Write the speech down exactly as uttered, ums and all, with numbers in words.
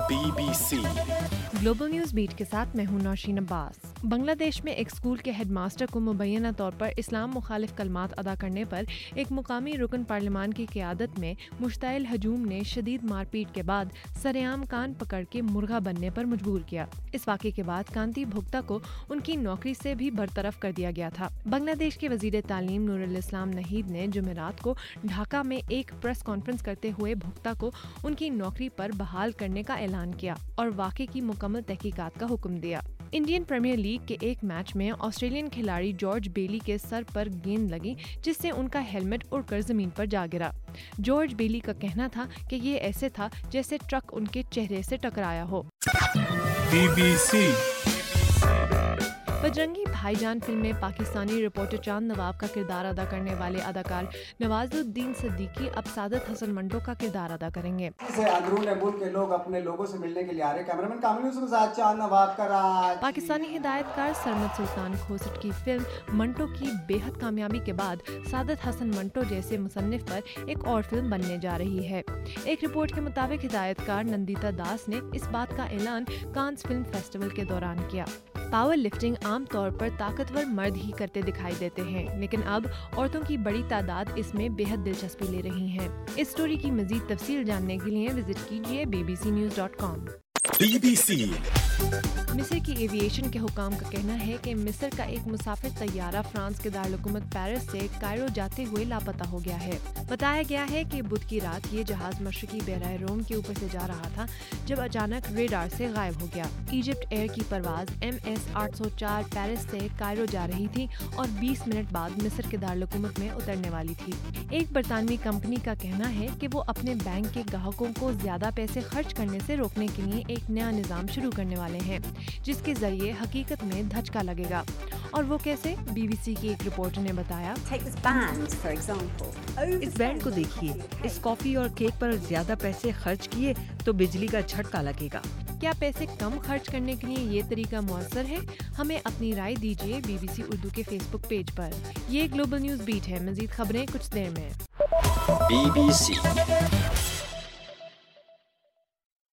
Be B C global news beat کے ساتھ میں ہوں نوشین عباس۔ بنگلہ دیش میں ایک اسکول کے ہیڈ ماسٹر کو مبینہ طور پر اسلام مخالف کلمات ادا کرنے پر ایک مقامی رکن پارلیمان کی قیادت میں مشتعل ہجوم نے شدید مار پیٹ کے بعد سرعام کان پکڑ کے مرغا بننے پر مجبور کیا۔ اس واقعے کے بعد کانتی بھگتا کو ان کی نوکری سے بھی برطرف کر دیا گیا تھا۔ بنگلہ دیش کے وزیر تعلیم نور الاسلام نہید نے جمعرات کو ڈھاکہ میں ایک پریس کانفرنس کرتے ہوئے بھگتا کو ان کی نوکری پر بحال کرنے کا اعلان کیا اور واقعے کی مکمل تحقیقات کا حکم دیا۔ انڈین پریمیئر لیگ کے ایک میچ میں آسٹریلین کھلاڑی جارج بیلی کے سر پر گیند لگی جس سے ان کا ہیلمٹ اڑ کر زمین پر جا گرا۔ جارج بیلی کا کہنا تھا کہ یہ ایسے تھا جیسے ٹرک ان کے چہرے سے ٹکرایا ہو۔ بی بی سی بجرنگی بھائی جان فلم میں پاکستانی رپورٹر چاند نواب کا کردار ادا کرنے والے اداکار نواز الدین صدیقی اب سعادت حسن منٹو کا کردار ادا کریں گے۔ اندرون ملک کے لوگ اپنے لوگوں سے ملنے کے لیے آ رہے ہیں۔ کیمرامین کامل یوسف کے ساتھ چاند نواب کا راج۔ پاکستانی ہدایت کار سرمد سلطان کھوسٹ کی فلم منٹو کی بے حد کامیابی کے بعد سعادت حسن منٹو جیسے مصنف پر ایک اور فلم بننے جا رہی ہے۔ ایک رپورٹ کے مطابق ہدایت کار نندیتا داس نے اس بات کا اعلان کانز فلم فیسٹیول کے دوران کیا۔ پاور لفٹنگ عام طور پر طاقتور مرد ہی کرتے دکھائی دیتے ہیں، لیکن اب عورتوں کی بڑی تعداد اس میں بے حد دلچسپی لے رہی ہیں۔ اس سٹوری کی مزید تفصیل جاننے کے لیے وزٹ کیجیے B B C news dot com. B B C مصر کی ایویشن کے حکام کا کہنا ہے کہ مصر کا ایک مسافر طیارہ فرانس کے دارالحکومت پیرس سے کائرو جاتے ہوئے لاپتہ ہو گیا ہے۔ بتایا گیا ہے کہ بدھ کی رات یہ جہاز مشرقی بحیرہ روم کے اوپر سے جا رہا تھا جب اچانک ریڈار سے غائب ہو گیا۔ ایجپٹ ایئر کی پرواز ایم ایس آٹھ سو چار پیرس سے کائرو جا رہی تھی اور بیس منٹ بعد مصر کے دارالحکومت میں اترنے والی تھی۔ ایک برطانوی کمپنی کا کہنا ہے کہ وہ اپنے بینک کے گاہکوں کو زیادہ پیسے خرچ کرنے سے روکنے کے لیے ایک نیا نظام شروع کرنے والے ہیں جس کے ذریعے حقیقت میں دھچکا لگے گا۔ اور وہ کیسے؟ بی بی سی کی ایک رپورٹر نے بتایا۔ اس بینڈ کو دیکھیے، اس کافی اور کیک پر زیادہ پیسے خرچ کیے تو بجلی کا جھٹکا لگے گا۔ کیا پیسے کم خرچ کرنے کے لیے یہ طریقہ مؤثر ہے؟ ہمیں اپنی رائے دیجیے بی بی سی اردو کے فیس بک پیج پر۔ یہ گلوبل نیوز بیٹ ہے، مزید خبریں کچھ دیر میں۔ Be B C